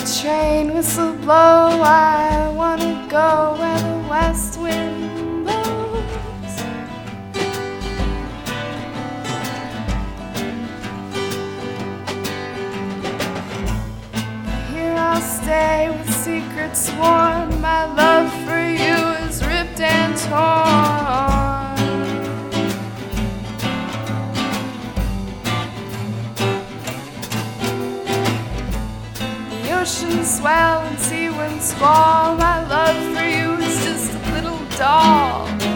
train whistle blow, I wanna go where the west wind blows. Here I'll stay with secrets worn. My love for you is ripped and torn. Ocean swell and sea winds squall. My love for you is just a little doll.